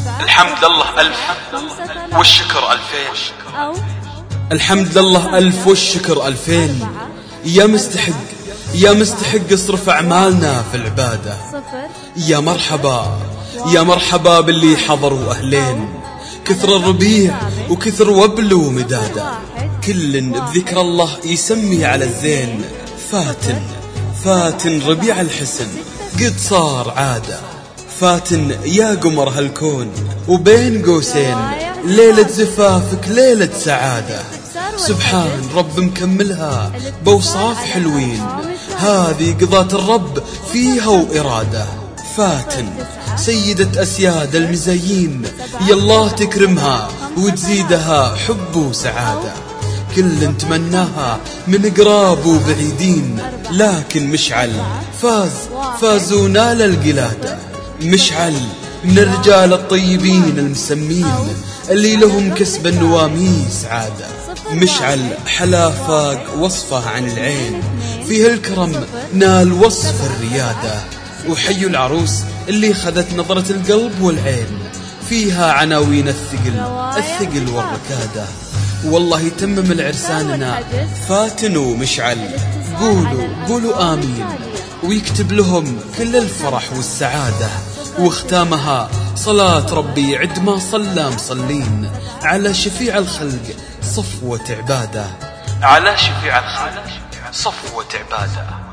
الحمد لله ألف والشكر ألفين. الحمد لله ألف والشكر ألفين. يا مستحق اصرف أعمالنا في العبادة. يا مرحبا باللي حضروا أهلين، كثر الربيع وكثر وبل ومداده، كل بذكر الله يسمي على الزين. فاتن ربيع الحسن قد صار عادة، فاتن يا قمر هالكون وبين قوسين، ليلة زفافك ليلة سعادة، سبحان رب مكملها بوصاف حلوين، هذه قضاة الرب فيها وإرادة. فاتن سيدة أسياد المزيين، يالله تكرمها وتزيدها حب وسعادة، كل نتمناها من قراب وبعيدين، لكن مشعل فاز ونال القلادة. مشعل من الرجال الطيبين المسمين، اللي لهم كسب النواميس عادة. مشعل حلا فاق وصفه عن العين، فيه الكرم نال وصف الريادة، وحي العروس اللي خذت نظرة القلب والعين، فيها عناوين الثقل والركادة. والله يتمم العرساننا فاتن ومشعل، قولوا آمين، ويكتب لهم كل الفرح والسعادة، واختامها صلاة ربي عد ما صلى مصلين، على شفيع الخلق صفوة عبادة، على شفيع الخلق صفوة عبادة.